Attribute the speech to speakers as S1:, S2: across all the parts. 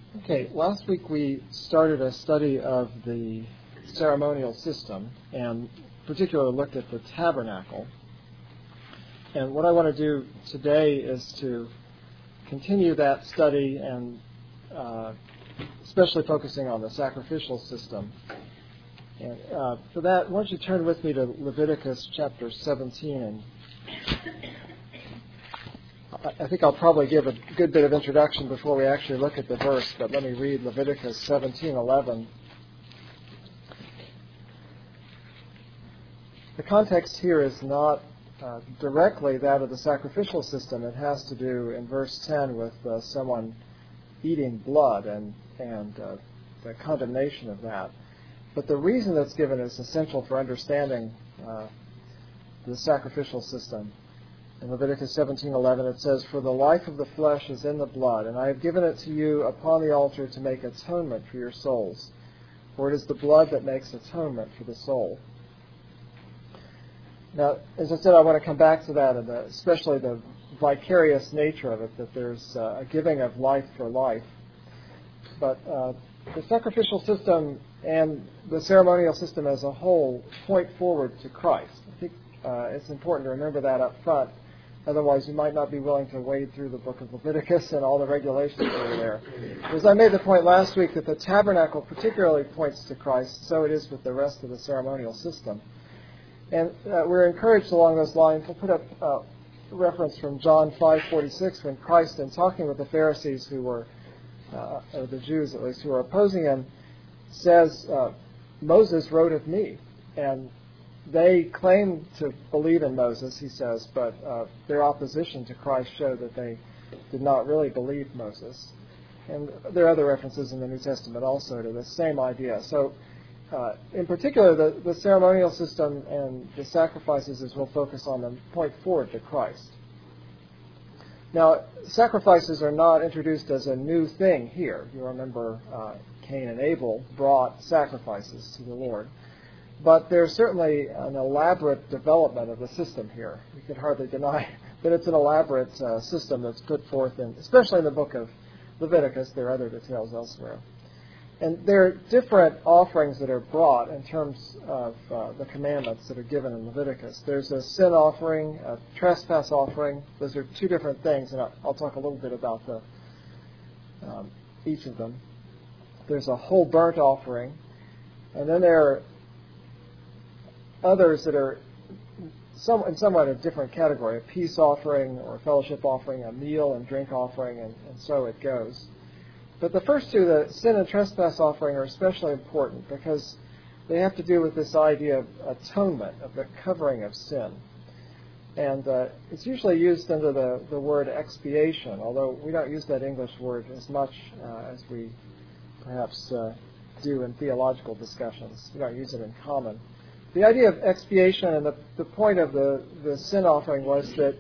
S1: Okay, last week we started a study of the ceremonial system and particularly looked at the tabernacle. And what I want to do today is to continue that study and especially focusing on the sacrificial system. And for that, why don't you turn with me to Leviticus chapter 17. And I think I'll probably give a good bit of introduction before we actually look at the verse, but let me read Leviticus 17:11. The context here is not directly that of the sacrificial system. It has to do in verse 10 with someone eating blood and the condemnation of that. But the reason that's given is essential for understanding the sacrificial system. In Leviticus 17:11 it says, "For the life of the flesh is in the blood, and I have given it to you upon the altar to make atonement for your souls. For it is the blood that makes atonement for the soul." Now, as I said, I want to come back to that, and especially the vicarious nature of it, that there's a giving of life for life. But the sacrificial system and the ceremonial system as a whole point forward to Christ. I think it's important to remember that up front. Otherwise, you might not be willing to wade through the book of Leviticus and all the regulations that are there. As I made the point last week that the tabernacle particularly points to Christ, so it is with the rest of the ceremonial system. And we're encouraged along those lines. We'll put up a reference from John 5:46 when Christ, in talking with the Pharisees who were, or the Jews at least, who were opposing him, says, "Moses wrote of me." And they claim to believe in Moses, he says, but their opposition to Christ showed that they did not really believe Moses. And there are other references in the New Testament also to the same idea. So, in particular, the ceremonial system and the sacrifices, as we'll focus on them, point forward to Christ. Now, sacrifices are not introduced as a new thing here. You remember Cain and Abel brought sacrifices to the Lord. But there's certainly an elaborate development of the system here. You could hardly deny that it's an elaborate system that's put forth, especially in the book of Leviticus. There are other details elsewhere. And there are different offerings that are brought in terms of the commandments that are given in Leviticus. There's a sin offering, a trespass offering. Those are two different things, and I'll talk a little bit about each of them. There's a whole burnt offering, and then there are others that are in somewhat a different category, a peace offering or a fellowship offering, a meal and drink offering, and so it goes. But the first two, the sin and trespass offering, are especially important because they have to do with this idea of atonement, of the covering of sin. And it's usually used under the word expiation, although we don't use that English word as much as we perhaps do in theological discussions. We don't use it in common. The idea of expiation and the point of the sin offering was that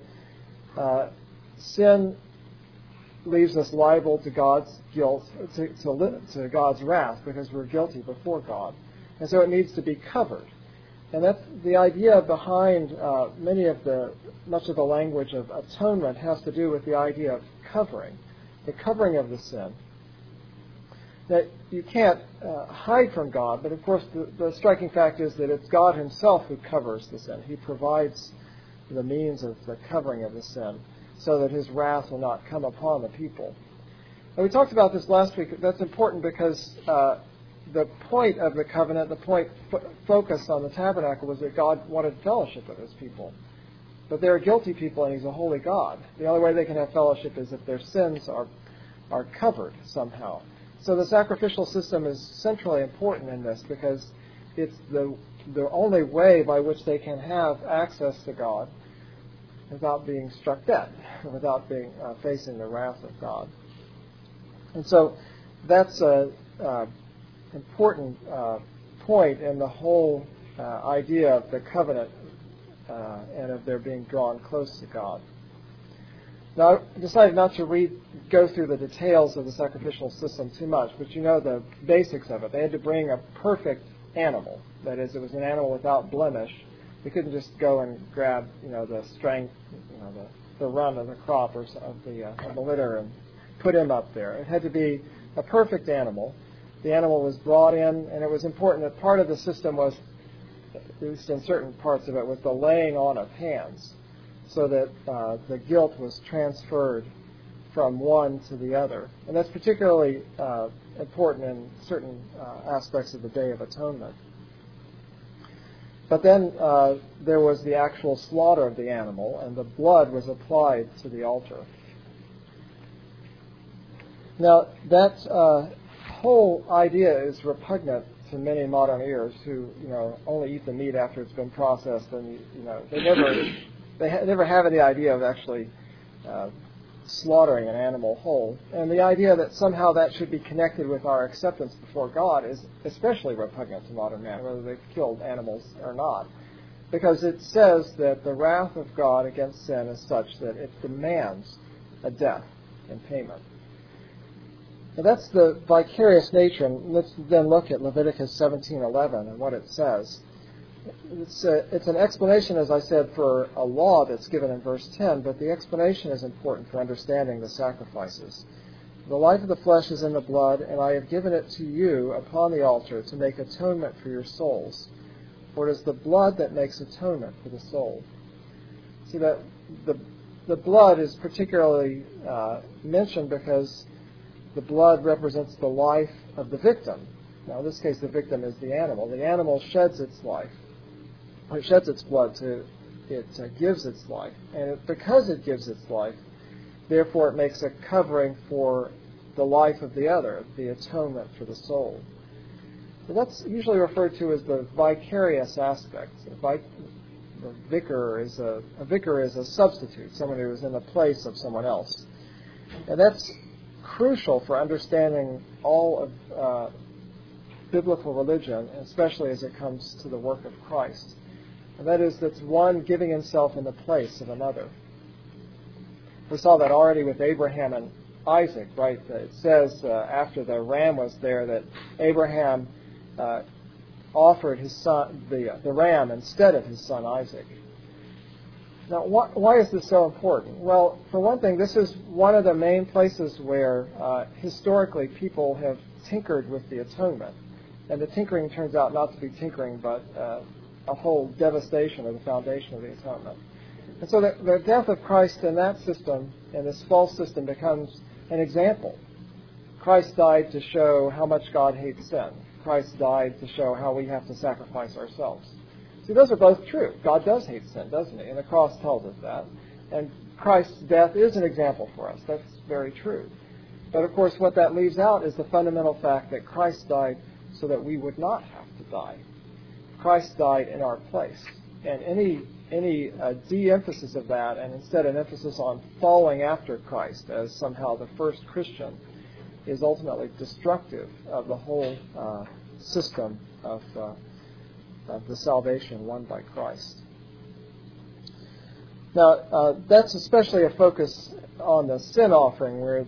S1: sin leaves us liable to God's guilt, to God's wrath, because we're guilty before God. And so it needs to be covered. And that's the idea behind much of the language of atonement has to do with the idea of covering, the covering of the sin. That you can't hide from God, but of course the striking fact is that it's God himself who covers the sin. He provides the means of the covering of the sin so that his wrath will not come upon the people. And we talked about this last week. That's important because the point of the covenant, the point focused on the tabernacle, was that God wanted fellowship with his people. But they're a guilty people and he's a holy God. The only way they can have fellowship is if their sins are covered somehow. So the sacrificial system is centrally important in this because it's the only way by which they can have access to God without being struck dead, without being facing the wrath of God. And so that's an important point in the whole idea of the covenant and of their being drawn close to God. Now, I decided not to go through the details of the sacrificial system too much, but you know the basics of it. They had to bring a perfect animal. That is, it was an animal without blemish. They couldn't just go and grab, the strength, the run of the crop or of the litter and put him up there. It had to be a perfect animal. The animal was brought in, and it was important that part of the system was, at least in certain parts of it, was the laying on of hands, so that the guilt was transferred from one to the other. And that's particularly important in certain aspects of the Day of Atonement. But then there was the actual slaughter of the animal, and the blood was applied to the altar. Now, that whole idea is repugnant to many modern ears who, only eat the meat after it's been processed, and they never have any idea of actually slaughtering an animal whole. And the idea that somehow that should be connected with our acceptance before God is especially repugnant to modern man, whether they've killed animals or not. Because it says that the wrath of God against sin is such that it demands a death in payment. Now that's the vicarious nature, and let's then look at Leviticus 17:11 and what it says. It's an explanation, as I said, for a law that's given in verse 10, but the explanation is important for understanding the sacrifices. The life of the flesh is in the blood, and I have given it to you upon the altar to make atonement for your souls. For it is the blood that makes atonement for the soul. See, that the blood is particularly mentioned because the blood represents the life of the victim. Now, in this case, the victim is the animal. The animal sheds its life. It sheds its blood, it gives its life. And because it gives its life, therefore it makes a covering for the life of the other, the atonement for the soul. So that's usually referred to as the vicarious aspect. The vicar is a substitute, someone who is in the place of someone else. And that's crucial for understanding all of biblical religion, especially as it comes to the work of Christ. And that is, that's one giving himself in the place of another. We saw that already with Abraham and Isaac, right? It says after the ram was there that Abraham offered his son, the ram, instead of his son Isaac. Now, why is this so important? Well, for one thing, this is one of the main places where historically people have tinkered with the atonement. And the tinkering turns out not to be tinkering, but a whole devastation of the foundation of the atonement. And so the death of Christ in that system, in this false system, becomes an example. Christ died to show how much God hates sin. Christ died to show how we have to sacrifice ourselves. See, those are both true. God does hate sin, doesn't he? And the cross tells us that. And Christ's death is an example for us. That's very true. But of course, what that leaves out is the fundamental fact that Christ died so that we would not have to die. Christ died in our place. And any de-emphasis of that, and instead an emphasis on following after Christ as somehow the first Christian, is ultimately destructive of the whole system of the salvation won by Christ. Now, that's especially a focus on the sin offering, where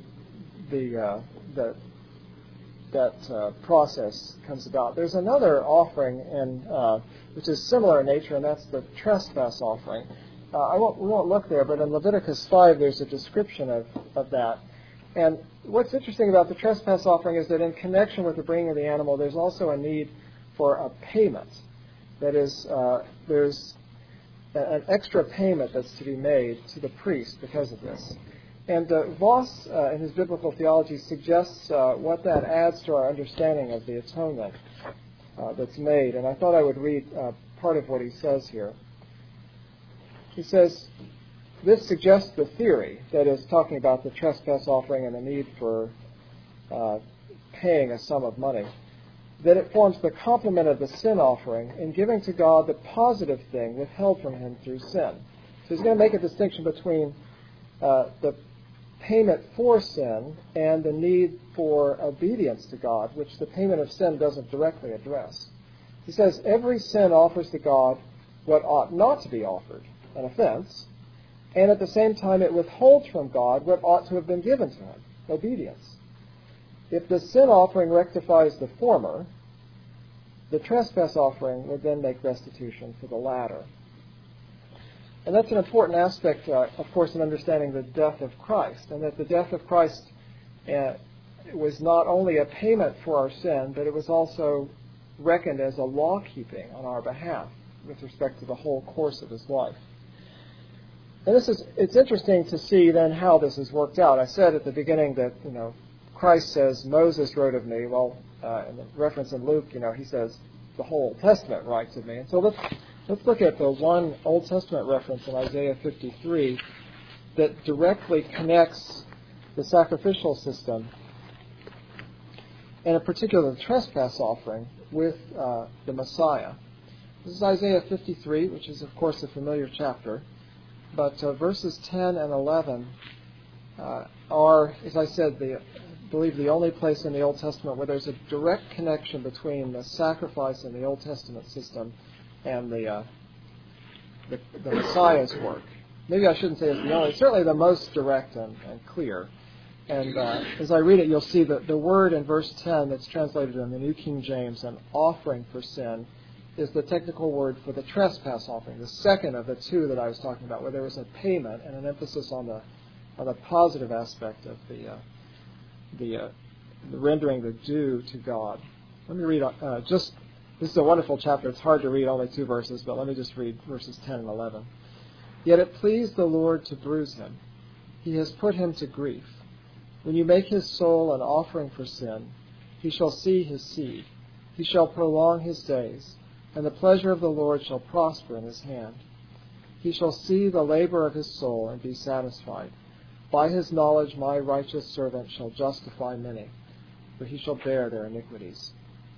S1: that process comes about. There's another offering which is similar in nature, and that's the trespass offering. We won't look there, but in Leviticus 5 there's a description of that. And what's interesting about the trespass offering is that in connection with the bringing of the animal, there's also a need for a payment. That is, there's an extra payment that's to be made to the priest because of this. And Voss, in his biblical theology, suggests what that adds to our understanding of the atonement that's made. And I thought I would read part of what he says here. He says, this suggests the theory, that is, talking about the trespass offering and the need for paying a sum of money, that it forms the complement of the sin offering in giving to God the positive thing withheld from him through sin. So he's going to make a distinction between the payment for sin and the need for obedience to God, which the payment of sin doesn't directly address. He says every sin offers to God what ought not to be offered, an offense, and at the same time it withholds from God what ought to have been given to him, obedience. If the sin offering rectifies the former, the trespass offering would then make restitution for the latter. And that's an important aspect, of course, in understanding the death of Christ, and that the death of Christ it was not only a payment for our sin, but it was also reckoned as a law-keeping on our behalf with respect to the whole course of his life. And it's interesting to see then how this has worked out. I said at the beginning that, Christ says, Moses wrote of me. Well, in the reference in Luke, he says, the whole Old Testament writes of me. And so let's look at the one Old Testament reference in Isaiah 53 that directly connects the sacrificial system, and in particular the trespass offering, with the Messiah. This is Isaiah 53, which is, of course, a familiar chapter. But verses 10 and 11 are, as I said, I believe the only place in the Old Testament where there's a direct connection between the sacrifice in the Old Testament system and the Messiah's work. Maybe I shouldn't say it's the only. It's certainly the most direct and clear. And as I read it, you'll see that the word in verse 10 that's translated in the New King James, an offering for sin, is the technical word for the trespass offering, the second of the two that I was talking about, where there was a payment and an emphasis on the positive aspect of the rendering the due to God. Let me read this is a wonderful chapter. It's hard to read only 2 verses, but let me just read verses 10 and 11. Yet it pleased the Lord to bruise him. He has put him to grief. When you make his soul an offering for sin, he shall see his seed. He shall prolong his days, and the pleasure of the Lord shall prosper in his hand. He shall see the labor of his soul and be satisfied. By his knowledge my righteous servant shall justify many, for he shall bear their iniquities.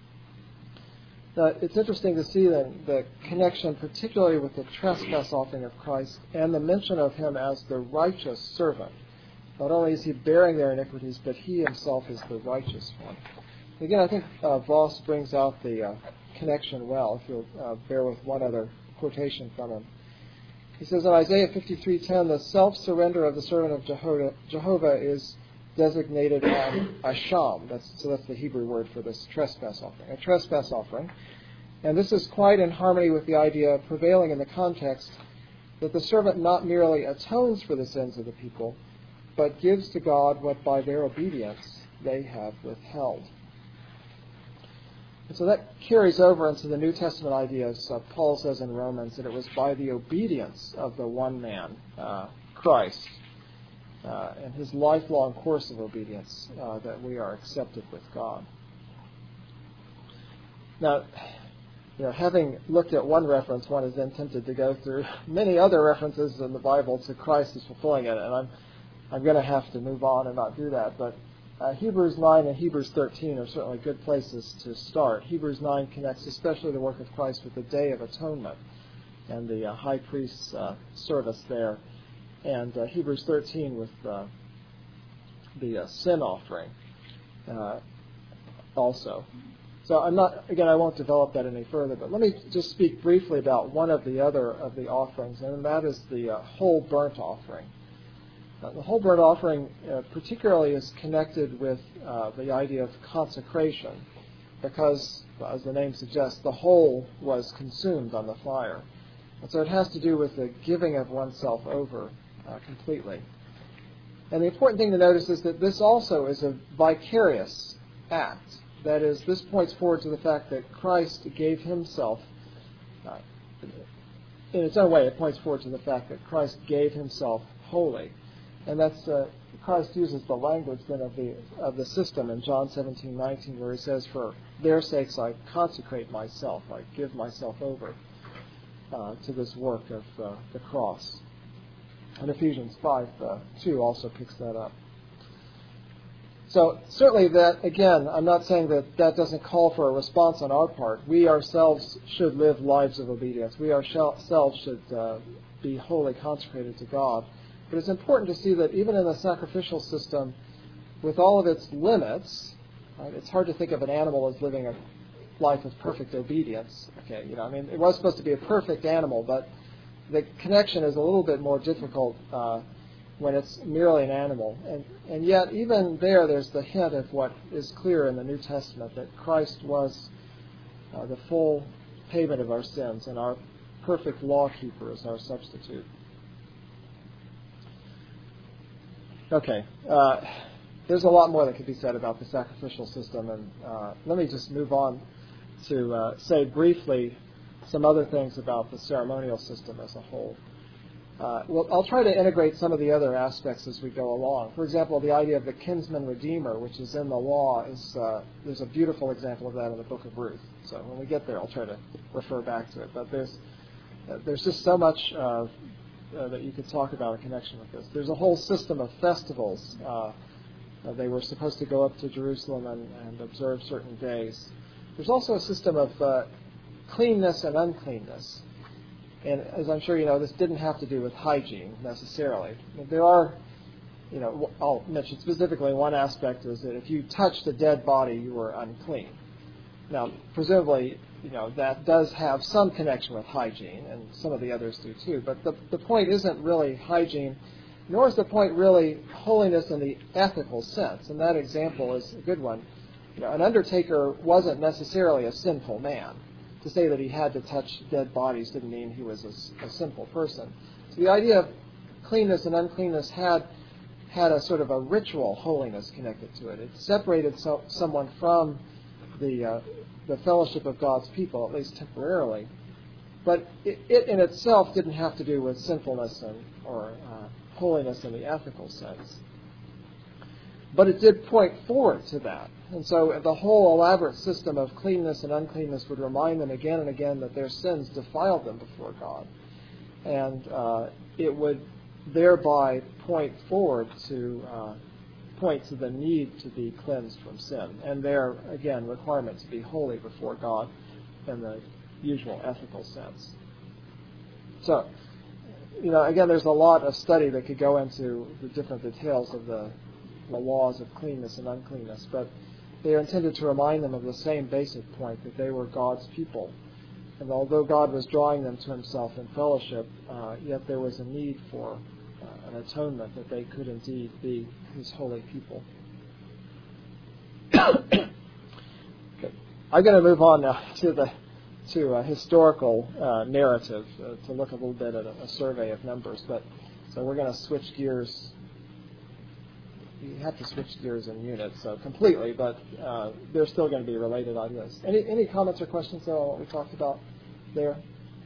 S1: Now, it's interesting to see the connection, particularly with the trespass offering of Christ and the mention of him as the righteous servant. Not only is he bearing their iniquities, but he himself is the righteous one. Again, I think Voss brings out the connection well, if you'll bear with one other quotation from him. He says in Isaiah 53:10, the self-surrender of the servant of Jehovah is designated asham. That's the Hebrew word for this trespass offering, a trespass offering. And this is quite in harmony with the idea prevailing in the context that the servant not merely atones for the sins of the people, but gives to God what by their obedience they have withheld. And so that carries over into the New Testament ideas. Paul says in Romans that it was by the obedience of the one man, Christ, and his lifelong course of obedience that we are accepted with God. Now, having looked at one reference, one is then tempted to go through many other references in the Bible to Christ as fulfilling it, and I'm going to have to move on and not do that. But Hebrews 9 and Hebrews 13 are certainly good places to start. Hebrews 9 connects especially the work of Christ with the Day of Atonement and the high priest's service there, and Hebrews 13 with the sin offering also. So I won't develop that any further, but let me just speak briefly about one of the other of the offerings, and that is the whole burnt offering. The whole burnt offering particularly is connected with the idea of consecration because, as the name suggests, the whole was consumed on the fire. And so it has to do with the giving of oneself over completely. And the important thing to notice is that this also is a vicarious act. That is, this points forward to the fact that Christ gave himself, in its own way, it points forward to the fact that Christ gave himself wholly. And that's Christ uses the language then of the system in John 17:19, where he says, "For their sakes I consecrate myself, I give myself over to this work of the cross." And Ephesians 5:2 also picks that up. So certainly that, again, I'm not saying that doesn't call for a response on our part. We ourselves should live lives of obedience. We ourselves should be wholly consecrated to God. But it's important to see that even in the sacrificial system, with all of its limits, right, it's hard to think of an animal as living a life of perfect obedience. Okay, it was supposed to be a perfect animal, but the connection is a little bit more difficult when it's merely an animal. And yet, even there's the hint of what is clear in the New Testament, that Christ was the full payment of our sins and our perfect law-keeper as our substitute. Okay. there's a lot more that could be said about the sacrificial system, and let me just move on to say briefly some other things about the ceremonial system as a whole. Well, I'll try to integrate some of the other aspects as we go along. For example, the idea of the kinsman redeemer, which is in the law, is there's a beautiful example of that in the book of Ruth. So when we get there, I'll try to refer back to it. But there's just so much that you could talk about in connection with this. There's a whole system of festivals. They were supposed to go up to Jerusalem and observe certain days. There's also a system of cleanness and uncleanness. And as I'm sure you know, this didn't have to do with hygiene necessarily. There are, I'll mention specifically one aspect is that if you touched a dead body, you were unclean. Now, presumably, that does have some connection with hygiene, and some of the others do too. But the point isn't really hygiene, nor is the point really holiness in the ethical sense. And that example is a good one. An undertaker wasn't necessarily a sinful man. To say that he had to touch dead bodies didn't mean he was a sinful person. So the idea of cleanness and uncleanness had a sort of a ritual holiness connected to it. It separated someone from the fellowship of God's people, at least temporarily. But it in itself didn't have to do with sinfulness or holiness in the ethical sense. But it did point forward to that. And so the whole elaborate system of cleanness and uncleanness would remind them again and again that their sins defiled them before God. And it would thereby point to the need to be cleansed from sin. And their, again, requirement to be holy before God in the usual ethical sense. So, again, there's a lot of study that could go into the different details of the laws of cleanness and uncleanness, but they are intended to remind them of the same basic point, that they were God's people. And although God was drawing them to himself in fellowship, yet there was a need for an atonement, that they could indeed be his holy people. Okay. I'm going to move on now to a historical narrative to look a little bit at a survey of numbers. So we're going to switch gears. You have to switch gears in units, so completely, but they're still going to be related ideas. Any comments or questions though on what we talked about there?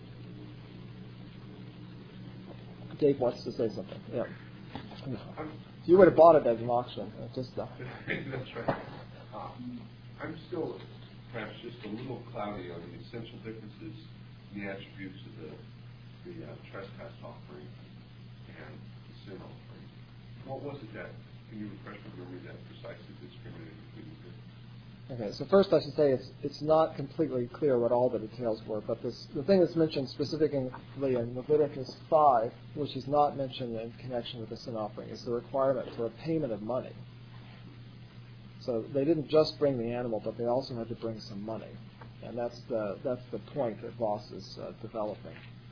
S1: Dave wants to say something. Yeah. You would have bought it at an auction.
S2: That's right. I'm still perhaps just a little cloudy on the essential differences in the attributes of the trespass offering and the sin offering. What was it that, can you refresh my memory, that precisely discriminated between the two?
S1: Okay, so first I should say it's not completely clear what all the details were, but the thing that's mentioned specifically in Leviticus 5, which is not mentioned in connection with the sin offering, is the requirement for a payment of money. So they didn't just bring the animal, but they also had to bring some money, and that's the point that Voss is developing.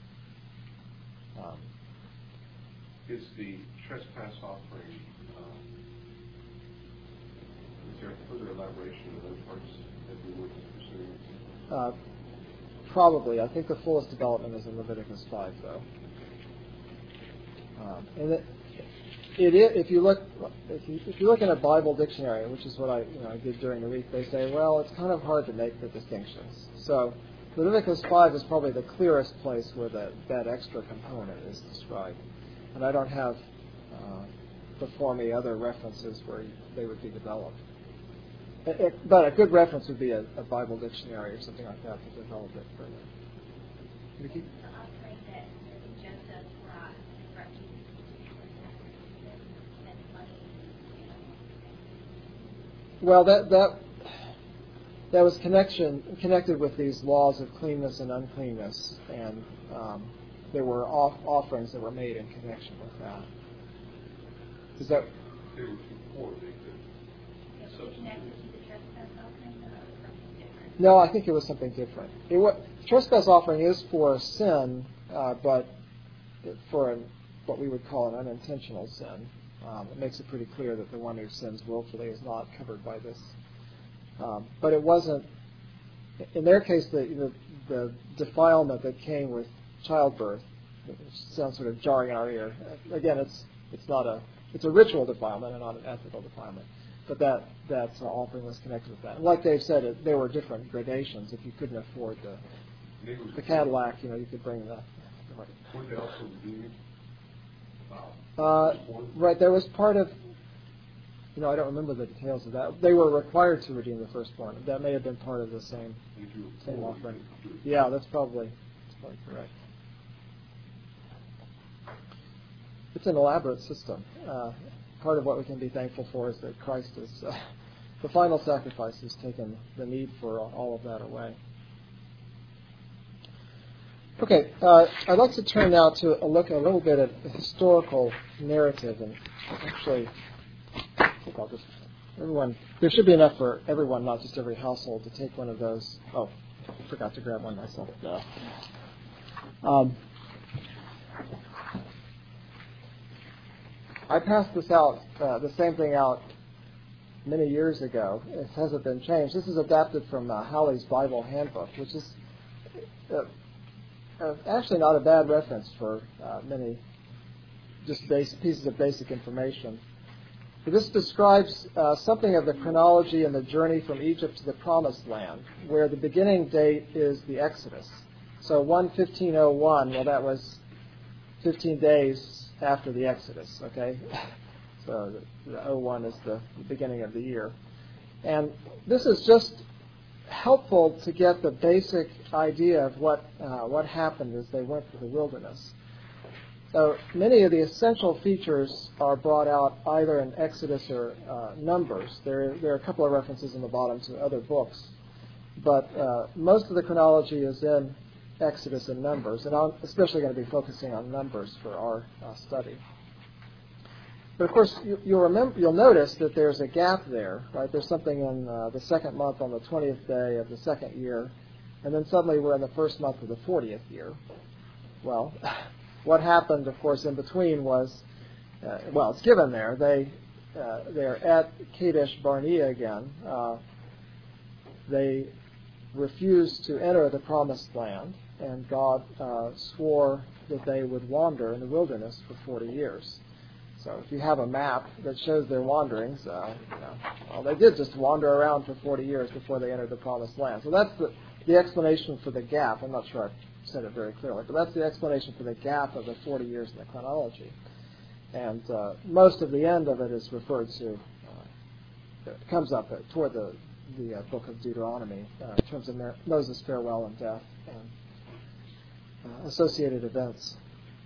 S2: Is the trespass offering, is there further elaboration of those parts that we were pursuing?
S1: Probably. I think the fullest development is in Leviticus 5, though. And if you look in a Bible dictionary, which is what I did during the week, they say, well, it's kind of hard to make the distinctions. So Leviticus 5 is probably the clearest place where that extra component is described. And I don't have before me other references where they would be developed. But a good reference would be a Bible dictionary or something like that to develop it further. Vicki? Well, that was connected with these laws of cleanness and uncleanness, and there were offerings that were made in connection with that. Is that?
S2: They were before they could substitute.
S1: No, I think it was something different. Trespass offering is for sin, but for what we would call an unintentional sin. It makes it pretty clear that the one who sins willfully is not covered by this. But it wasn't, in their case, the defilement that came with childbirth, which sounds sort of jarring in our ear. Again, it's a ritual defilement and not an ethical defilement. but that offering was connected with that. And like Dave said, there were different gradations. If you couldn't afford the Cadillac, you could bring the.
S2: Were they also redeeming?
S1: Right, there was part of. I don't remember the details of that. They were required to redeem the firstborn. That may have been part of the same offering. Yeah, that's probably correct. It's an elaborate system. Part of what we can be thankful for is that Christ is the final sacrifice has taken the need for all of that away. Okay, I'd like to turn now to look a little bit at the historical narrative, and actually, I think I'll just there should be enough for everyone, not just every household, to take one of those. Oh, I forgot to grab one myself. I passed this out, the same thing out many years ago. It hasn't been changed. This is adapted from Halley's Bible Handbook, which is actually not a bad reference for many just pieces of basic information. This describes something of the chronology and the journey from Egypt to the Promised Land, where the beginning date is the Exodus. So 1/1501, well, that was 15 days after the Exodus, okay? So the 01 is the beginning of the year. And this is just helpful to get the basic idea of what happened as they went through the wilderness. So many of the essential features are brought out either in Exodus or Numbers. There are a couple of references in the bottom to other books, but most of the chronology is in Exodus and Numbers, and I'm especially going to be focusing on Numbers for our study. But of course, you'll notice that there's a gap there, right? There's something in the second month on the 20th day of the second year, and then suddenly we're in the first month of the 40th year. Well, what happened, of course, in between was, it's given there. They're at Kadesh Barnea again. They refused to enter the Promised Land, and God swore that they would wander in the wilderness for 40 years. So if you have a map that shows their wanderings, they did just wander around for 40 years before they entered the Promised Land. So that's the explanation for the gap. I'm not sure I said it very clearly, but that's the explanation for the gap of the 40 years in the chronology. And most of the end of it is referred to, it comes up toward the book of Deuteronomy in terms of Moses' farewell and death and associated events.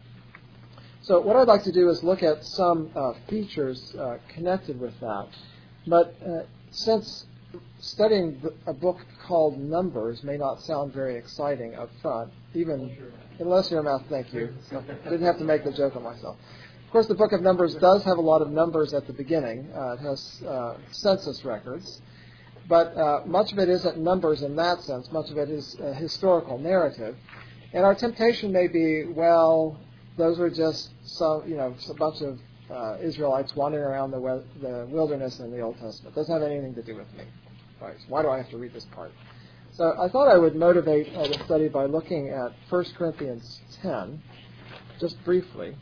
S1: So what I'd like to do is look at some features connected with that. But since studying a book called Numbers may not sound very exciting up front, even unless you're a math, thank you. So I didn't have to make the joke on myself. Of course, the book of Numbers does have a lot of numbers at the beginning. It has census records. But much of it isn't numbers in that sense. Much of it is historical narrative. And our temptation may be, well, those were just a bunch of Israelites wandering around the wilderness in the Old Testament. It doesn't have anything to do with me. Right? So why do I have to read this part? So I thought I would motivate the study by looking at 1 Corinthians 10, just briefly.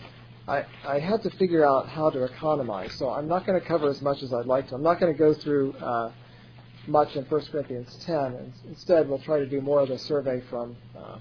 S1: I had to figure out how to economize, so I'm not going to cover as much as I'd like to. I'm not going to go through much in 1 Corinthians 10. And instead, we'll try to do more of the survey from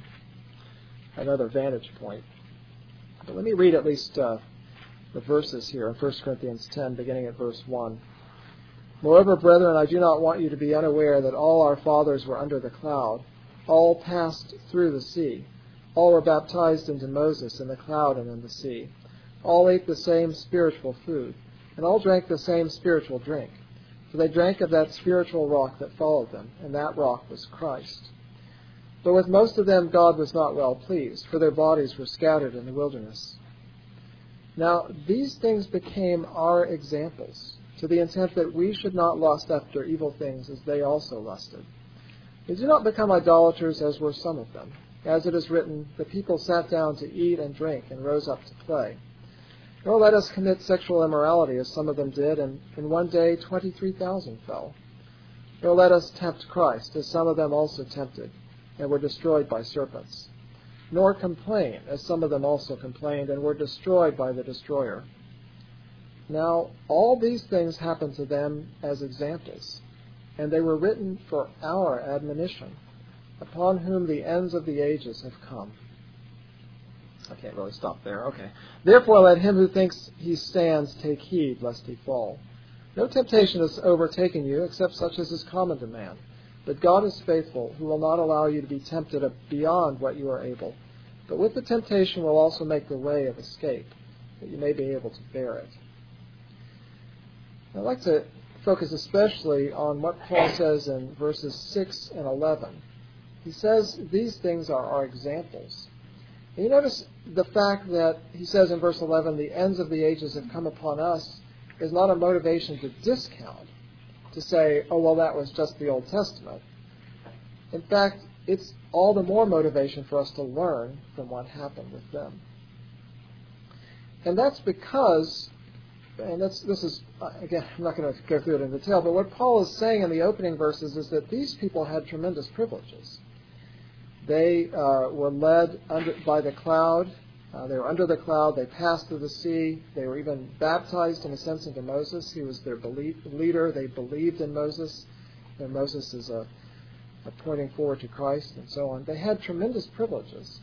S1: another vantage point. But let me read at least the verses here in 1 Corinthians 10, beginning at verse 1. Moreover, brethren, I do not want you to be unaware that all our fathers were under the cloud. All passed through the sea. All were baptized into Moses in the cloud and in the sea. All ate the same spiritual food, and all drank the same spiritual drink. For they drank of that spiritual rock that followed them, and that rock was Christ. But with most of them God was not well pleased, for their bodies were scattered in the wilderness. Now these things became our examples, to the intent that we should not lust after evil things as they also lusted. We do not become idolaters as were some of them. As it is written, the people sat down to eat and drink and rose up to play. Nor let us commit sexual immorality as some of them did, and in one day 23,000 fell. Nor let us tempt Christ, as some of them also tempted, and were destroyed by serpents. Nor complain, as some of them also complained, and were destroyed by the destroyer. Now, all these things happened to them as examples, and they were written for our admonition, upon whom the ends of the ages have come. I can't really stop there. Okay. Therefore, let him who thinks he stands take heed, lest he fall. No temptation has overtaken you, except such as is common to man. But God is faithful, who will not allow you to be tempted beyond what you are able. But with the temptation will also make the way of escape, that you may be able to bear it. I'd like to focus especially on what Paul says in verses 6 and 11. He says these things are our examples. And you notice the fact that he says in verse 11, the ends of the ages have come upon us, is not a motivation to discount, to say, oh, well, that was just the Old Testament. In fact, it's all the more motivation for us to learn from what happened with them. And that's because, and this is, again, I'm not going to go through it in detail, but what Paul is saying in the opening verses is that these people had tremendous privileges. They were led by the cloud. They were under the cloud. They passed through the sea. They were even baptized, in a sense, into Moses. He was their leader. They believed in Moses. And Moses is a pointing forward to Christ and so on. They had tremendous privileges.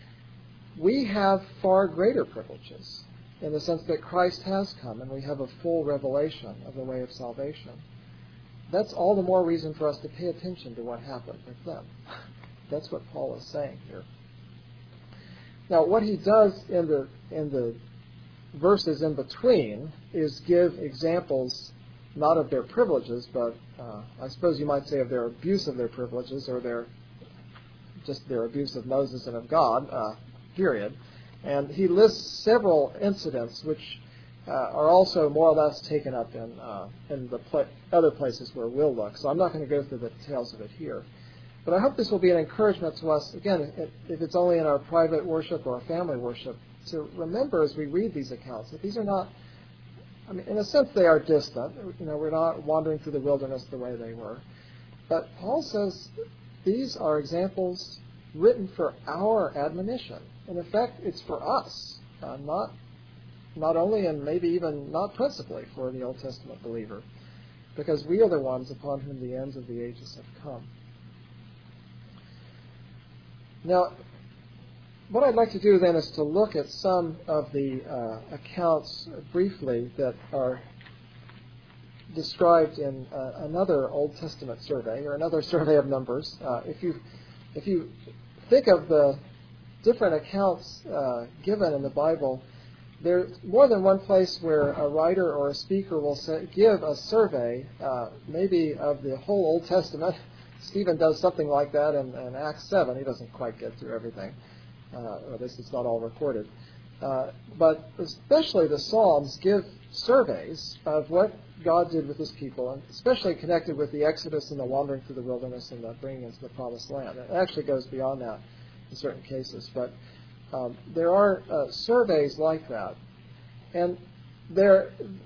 S1: We have far greater privileges in the sense that Christ has come and we have a full revelation of the way of salvation. That's all the more reason for us to pay attention to what happened with them. That's what Paul is saying here. Now, what he does in the verses in between is give examples not of their privileges, but I suppose you might say of their abuse of their privileges, or their abuse of Moses and of God, period. And he lists several incidents which are also more or less taken up in the other places where we'll look. So I'm not going to go through the details of it here. But I hope this will be an encouragement to us, again, if it's only in our private worship or our family worship, to remember as we read these accounts that these are not, I mean, in a sense they are distant. You know, we're not wandering through the wilderness the way they were. But Paul says these are examples written for our admonition. In effect, it's for us, not only and maybe even not principally for the Old Testament believer, because we are the ones upon whom the ends of the ages have come. Now, what I'd like to do then is to look at some of the accounts briefly that are described in another Old Testament survey, or another survey of Numbers. If you think of the different accounts given in the Bible, there's more than one place where a writer or a speaker will give a survey, maybe of the whole Old Testament. Stephen does something like that in Acts 7. He doesn't quite get through everything. Or at least it's not all recorded. But especially the Psalms give surveys of what God did with his people, and especially connected with the Exodus and the wandering through the wilderness and the bringing into the Promised Land. It actually goes beyond that in certain cases. But there are surveys like that. And there,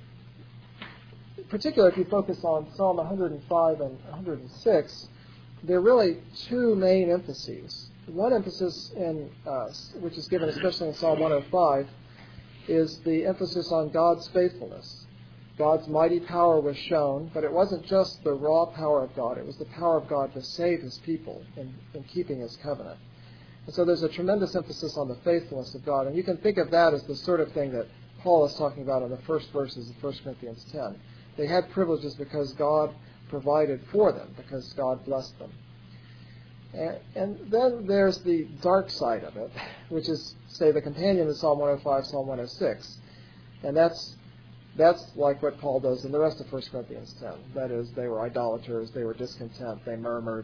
S1: particularly if you focus on Psalm 105 and 106, there are really two main emphases. One emphasis, which is given especially in Psalm 105, is the emphasis on God's faithfulness. God's mighty power was shown, but it wasn't just the raw power of God. It was the power of God to save his people in keeping his covenant. And so there's a tremendous emphasis on the faithfulness of God. And you can think of that as the sort of thing that Paul is talking about in the first verses of 1 Corinthians 10. They had privileges because God provided for them, because God blessed them. And then there's the dark side of it, which is, say, the companion of Psalm 105, Psalm 106. And that's like what Paul does in the rest of 1 Corinthians 10. That is, they were idolaters, they were discontent, they murmured,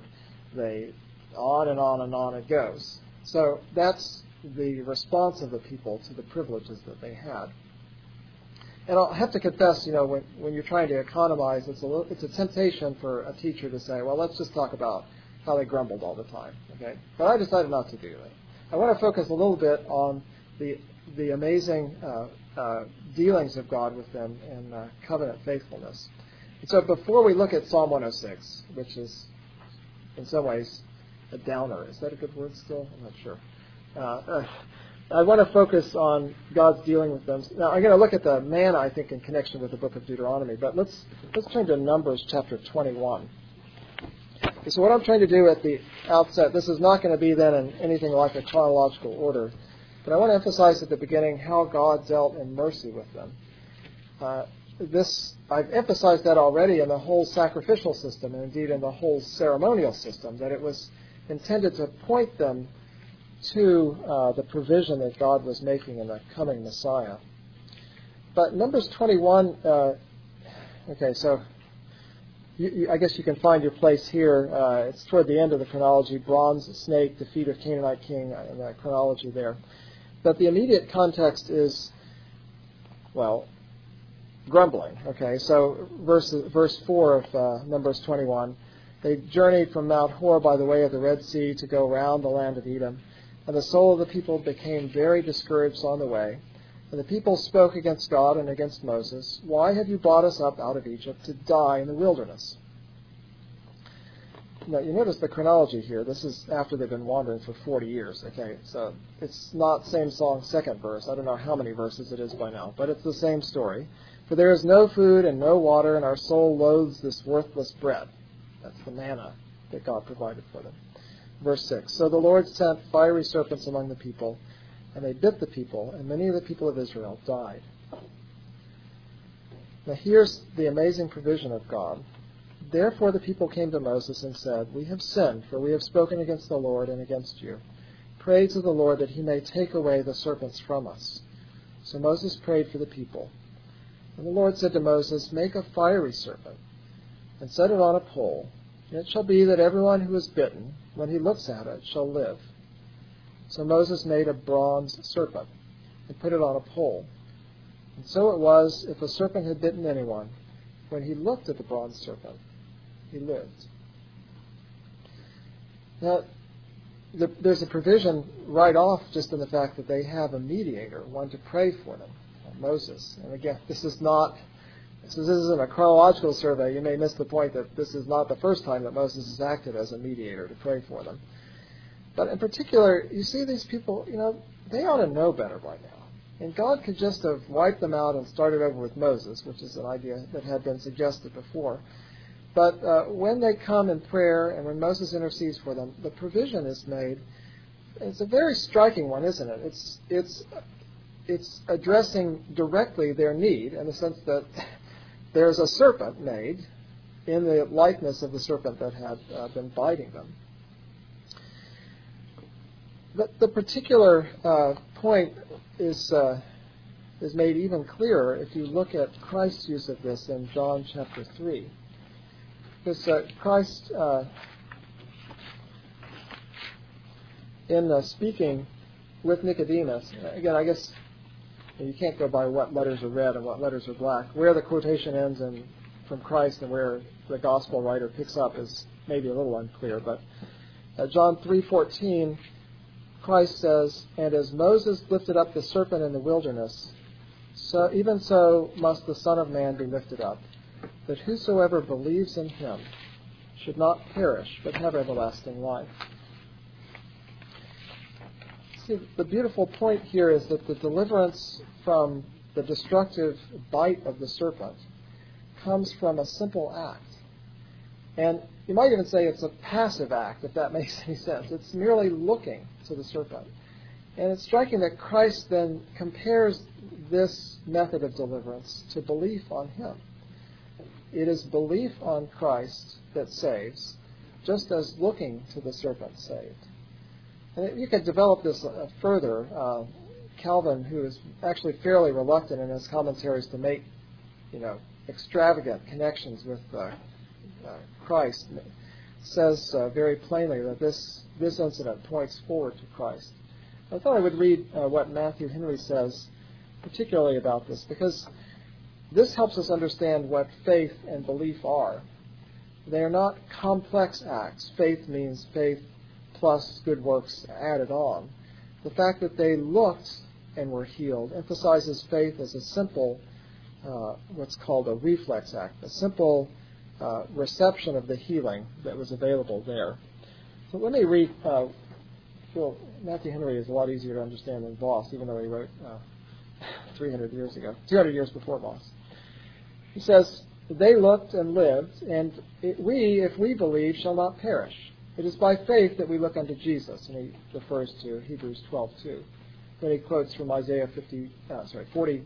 S1: on and on and on it goes. So that's the response of the people to the privileges that they had. And I'll have to confess, when you're trying to economize, it's a temptation for a teacher to say, well, let's just talk about how they grumbled all the time. Okay? But I decided not to do that. I want to focus a little bit on the amazing dealings of God with them in covenant faithfulness. And so before we look at Psalm 106, which is in some ways a downer. Is that a good word still? I'm not sure. I want to focus on God's dealing with them. Now, I'm going to look at the manna, I think, in connection with the book of Deuteronomy, but let's turn to Numbers chapter 21. Okay, so what I'm trying to do at the outset, this is not going to be then in anything like a chronological order, but I want to emphasize at the beginning how God dealt in mercy with them. I've emphasized that already in the whole sacrificial system, and indeed in the whole ceremonial system, that it was intended to point them to the provision that God was making in the coming Messiah. But Numbers 21, okay, so I guess you can find your place here. It's toward the end of the chronology, bronze snake, defeat of Canaanite king, in the chronology there. But the immediate context is, well, grumbling. Okay, so verse 4 of Numbers 21, they journeyed from Mount Hor by the way of the Red Sea to go round the land of Edom. And the soul of the people became very discouraged on the way. And the people spoke against God and against Moses. Why have you brought us up out of Egypt to die in the wilderness? Now, you notice the chronology here. This is after they've been wandering for 40 years. Okay, so it's not same song, second verse. I don't know how many verses it is by now, but it's the same story. For there is no food and no water, and our soul loathes this worthless bread. That's the manna that God provided for them. Verse 6, so the Lord sent fiery serpents among the people, and they bit the people, and many of the people of Israel died. Now here's the amazing provision of God. Therefore the people came to Moses and said, we have sinned, for we have spoken against the Lord and against you. Pray to the Lord that he may take away the serpents from us. So Moses prayed for the people. And the Lord said to Moses, make a fiery serpent, and set it on a pole. And it shall be that everyone who is bitten, when he looks at it, shall live. So Moses made a bronze serpent and put it on a pole. And so it was, if a serpent had bitten anyone, when he looked at the bronze serpent, he lived. Now, there's a provision right off just in the fact that they have a mediator, one to pray for them, Moses. And again, this isn't a chronological survey. You may miss the point that this is not the first time that Moses has acted as a mediator to pray for them. But in particular, you see these people, they ought to know better by now. And God could just have wiped them out and started over with Moses, which is an idea that had been suggested before. But when they come in prayer and when Moses intercedes for them, the provision is made. It's a very striking one, isn't it? It's addressing directly their need in the sense that there's a serpent made in the likeness of the serpent that had been biting them. But the particular point is made even clearer if you look at Christ's use of this in John chapter 3. Because Christ, in speaking with Nicodemus, again, I guess you can't go by what letters are red and what letters are black. Where the quotation ends from Christ and where the gospel writer picks up is maybe a little unclear. But John 3:14, Christ says, and as Moses lifted up the serpent in the wilderness, so even so must the Son of Man be lifted up, that whosoever believes in him should not perish, but have everlasting life. See, the beautiful point here is that the deliverance from the destructive bite of the serpent comes from a simple act. And you might even say it's a passive act, if that makes any sense. It's merely looking to the serpent. And it's striking that Christ then compares this method of deliverance to belief on him. It is belief on Christ that saves, just as looking to the serpent saved. And you could develop this further. Calvin, who is actually fairly reluctant in his commentaries to make, extravagant connections with Christ, says very plainly that this incident points forward to Christ. I thought I would read what Matthew Henry says, particularly about this, because this helps us understand what faith and belief are. They are not complex acts. Faith means faith plus good works added on. The fact that they looked and were healed emphasizes faith as a simple, what's called a reflex act, a simple reception of the healing that was available there. So let me read Well, Matthew Henry is a lot easier to understand than Voss, even though he wrote 300 years ago, 200 years before Voss. He says, they looked and lived, and we, if we believe, shall not perish. It is by faith that we look unto Jesus, and he refers to Hebrews 12:2. Then he quotes from Isaiah 40,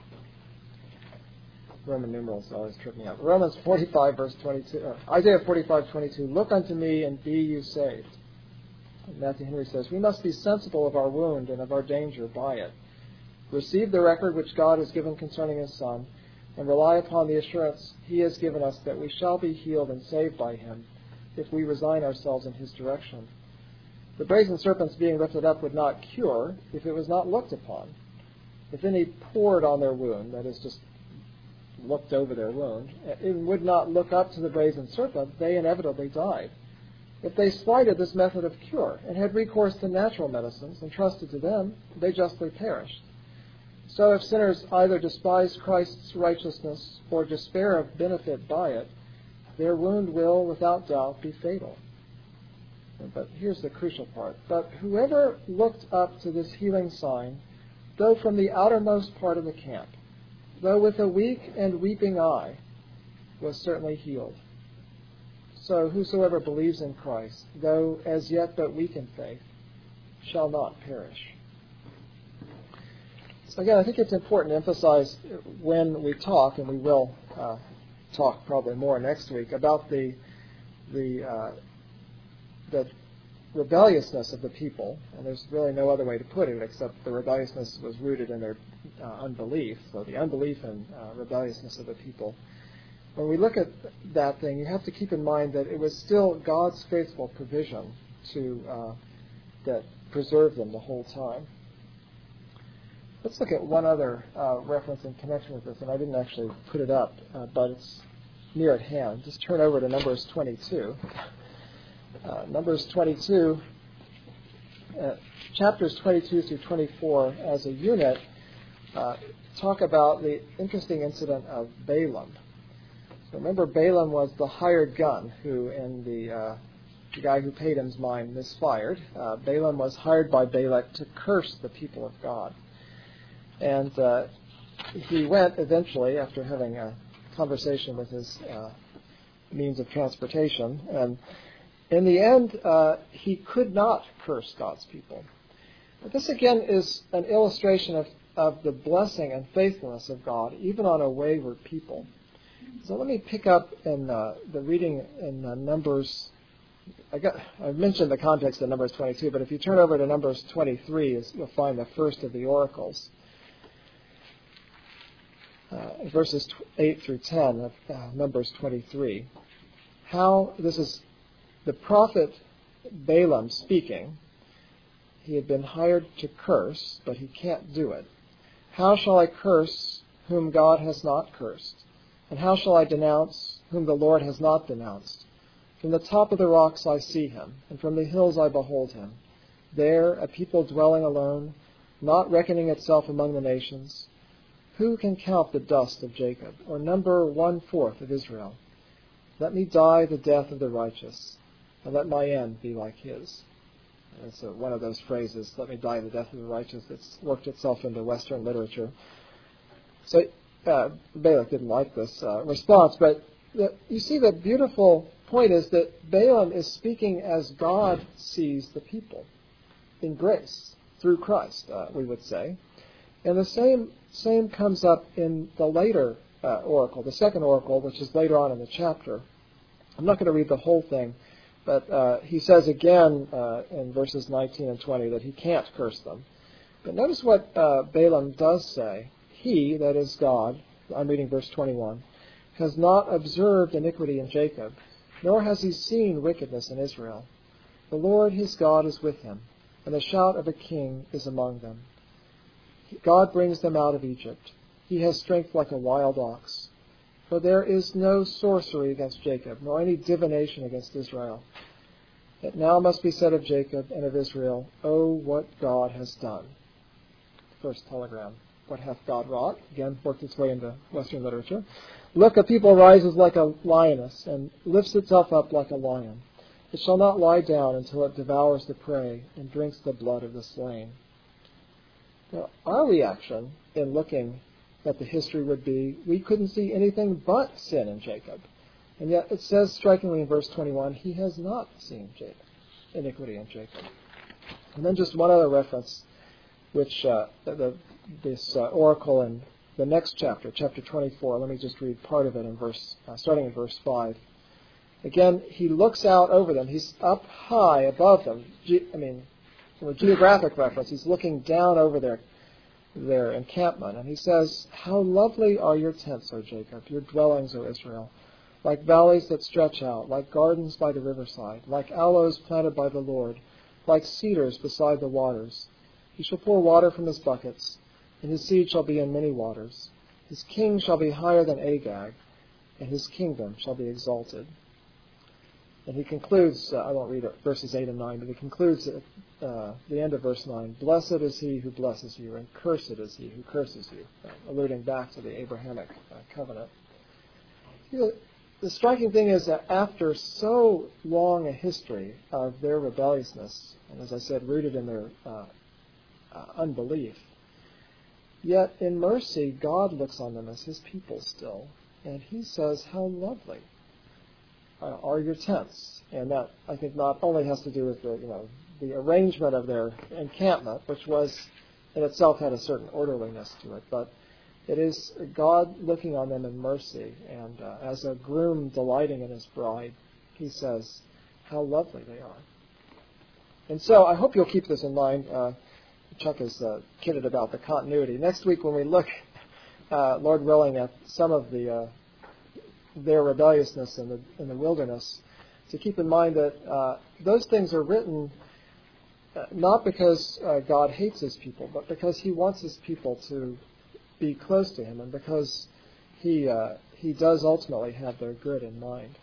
S1: Roman numerals always trip me up. Romans 45, verse 22, Isaiah 45:22, look unto me and be you saved. And Matthew Henry says, we must be sensible of our wound and of our danger by it. Receive the record which God has given concerning his Son, and rely upon the assurance he has given us that we shall be healed and saved by him if we resign ourselves in his direction. The brazen serpents being lifted up would not cure if it was not looked upon. If any poured on their wound, that is, just looked over their wound, and would not look up to the brazen serpent, they inevitably died. If they slighted this method of cure and had recourse to natural medicines and trusted to them, they justly perished. So if sinners either despise Christ's righteousness or despair of benefit by it, their wound will, without doubt, be fatal. But here's the crucial part. But whoever looked up to this healing sign, though from the outermost part of the camp, though with a weak and weeping eye, was certainly healed. So whosoever believes in Christ, though as yet but weak in faith, shall not perish. So again, I think it's important to emphasize when we talk, and we will talk probably more next week, about the rebelliousness of the people, and there's really no other way to put it except the rebelliousness was rooted in their unbelief, so the unbelief and rebelliousness of the people. When we look at that thing, you have to keep in mind that it was still God's faithful provision that preserved them the whole time. Let's look at one other reference in connection with this, and I didn't actually put it up, but it's near at hand. Just turn over to Numbers 22. Numbers 22, chapters 22 through 24 as a unit talk about the interesting incident of Balaam. So remember, Balaam was the hired gun who, in the guy who paid him's mind, misfired. Balaam was hired by Balak to curse the people of God. And he went eventually, after having a conversation with his means of transportation, and in the end, he could not curse God's people. But this again is an illustration of the blessing and faithfulness of God, even on a wayward people. So let me pick up in the reading in Numbers. I mentioned the context of Numbers 22, but if you turn over to Numbers 23, you'll find the first of the oracles. Verses 8 through 10 of Numbers 23. How this is the prophet Balaam speaking. He had been hired to curse, but he can't do it. How shall I curse whom God has not cursed? And how shall I denounce whom the Lord has not denounced? From the top of the rocks I see him, and from the hills I behold him. There a people dwelling alone, not reckoning itself among the nations. Who can count the dust of Jacob, or number 1/4 of Israel? Let me die the death of the righteous, and let my end be like his. And it's one of those phrases, let me die the death of the righteous, that's worked itself into Western literature. So Balak didn't like this response, but you see the beautiful point is that Balaam is speaking as God sees the people, in grace, through Christ, we would say. And the same comes up in the later oracle, the second oracle, which is later on in the chapter. I'm not going to read the whole thing, but he says again in verses 19 and 20 that he can't curse them. But notice what Balaam does say. He, that is God, I'm reading verse 21, has not observed iniquity in Jacob, nor has he seen wickedness in Israel. The Lord his God is with him, and the shout of a king is among them. God brings them out of Egypt. He has strength like a wild ox. For there is no sorcery against Jacob, nor any divination against Israel. It now must be said of Jacob and of Israel, oh, what God has done. First telegram. What hath God wrought? Again, worked its way into Western literature. Look, a people rises like a lioness and lifts itself up like a lion. It shall not lie down until it devours the prey and drinks the blood of the slain. Now, our reaction in looking at the history would be, we couldn't see anything but sin in Jacob. And yet it says strikingly in verse 21, he has not seen iniquity in Jacob. And then just one other reference, which this oracle in the next chapter, chapter 24. Let me just read part of it in starting in verse 5. Again, he looks out over them. He's up high above them. From a geographic reference, he's looking down over their encampment. And he says, how lovely are your tents, O Jacob, your dwellings, O Israel, like valleys that stretch out, like gardens by the riverside, like aloes planted by the Lord, like cedars beside the waters. He shall pour water from his buckets, and his seed shall be in many waters. His king shall be higher than Agag, and his kingdom shall be exalted. And he concludes, I won't read it, verses 8 and 9, but he concludes at the end of verse 9, blessed is he who blesses you, and cursed is he who curses you, alluding back to the Abrahamic covenant. The striking thing is that after so long a history of their rebelliousness, and as I said, rooted in their unbelief, yet in mercy, God looks on them as his people still, and he says, how lovely are your tents. And that, I think, not only has to do with the arrangement of their encampment, which was in itself had a certain orderliness to it, but it is God looking on them in mercy, and as a groom delighting in his bride, he says, how lovely they are. And so I hope you'll keep this in mind. Chuck is kidded about the continuity. Next week when we look, Lord willing, at some of their rebelliousness in the wilderness, to keep in mind that those things are written not because God hates his people, but because he wants his people to be close to him, and because he does ultimately have their good in mind.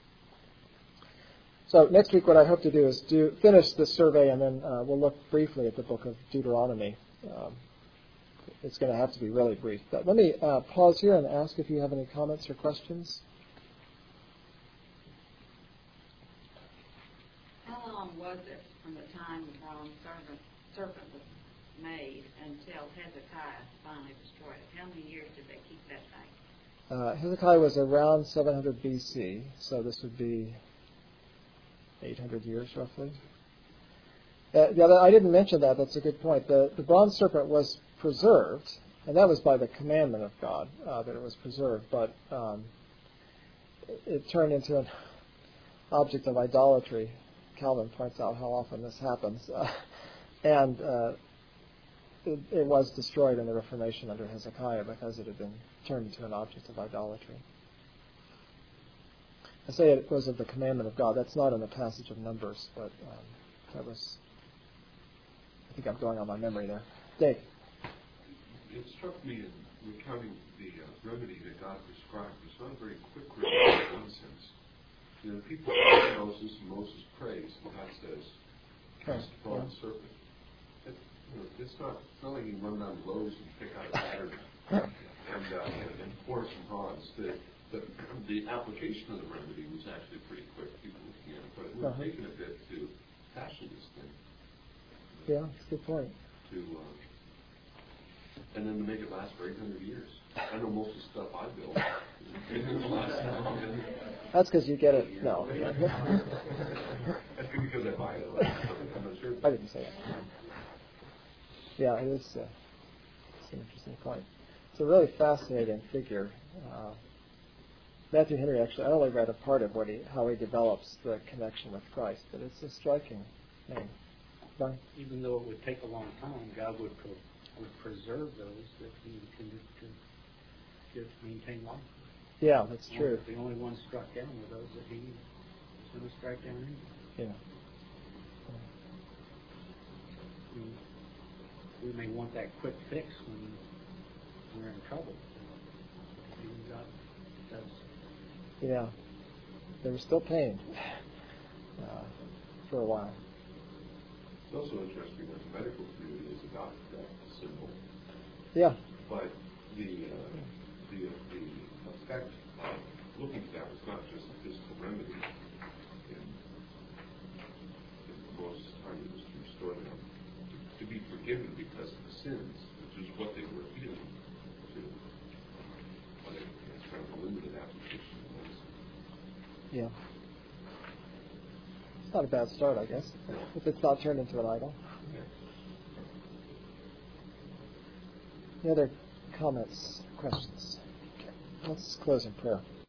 S1: So next week what I hope to do is finish this survey, and then we'll look briefly at the book of Deuteronomy. It's going to have to be really brief. But let me pause here and ask if you have any comments or questions.
S3: How long was it from the time the bronze serpent was made until Hezekiah finally destroyed it? How many years did they keep that thing?
S1: Hezekiah was around 700 BC, so this would be 800 years roughly. I didn't mention that. That's a good point. The bronze serpent was preserved, and that was by the commandment of God that it was preserved, but it turned into an object of idolatry. Calvin points out how often this happens. And it was destroyed in the Reformation under Hezekiah because it had been turned into an object of idolatry. I say it was of the commandment of God. That's not in the passage of Numbers, but that was... I think I'm going on my memory there. Dave?
S2: It struck me in recounting the remedy that God prescribed. It's not a very quick remedy in one sense. People praise Moses, and Moses prays, and God says, cast the bronze serpent. It's not like you run down Lowe's and pick out a pattern and pour some bronze. The application of the remedy was actually pretty quick. People looking at it, but it would have taken a bit to fashion this thing.
S1: Yeah, that's a good point.
S2: And then to make it last for 800 years. I know most of the stuff I built didn't last that long.
S1: That's because you get it. No.
S2: That's because I buy it. I'm not sure.
S1: I didn't say that. Yeah, it is. It's an interesting point. It's a really fascinating figure. Matthew Henry, actually, I only read a part of how he develops the connection with Christ, but it's a striking name. Brian?
S4: Even though it would take a long time, God would preserve those that he intended to maintain life.
S1: Yeah, that's true.
S4: The only ones struck down were those that he was going to strike down anyway.
S1: Yeah.
S4: We may want that quick fix when we're in trouble. Even God does.
S1: Yeah. They were still pained for a while.
S2: It's also interesting that the medical community has adopted that symbol.
S1: Yeah.
S2: But the effect of looking at that was not just a physical remedy in given because of the sins, which is what they were appealing to. But it's kind of a limited application of those.
S1: Yeah. It's not a bad start, I guess, if it's not turned into an idol. Any other comments, questions? Okay. Let's close in prayer.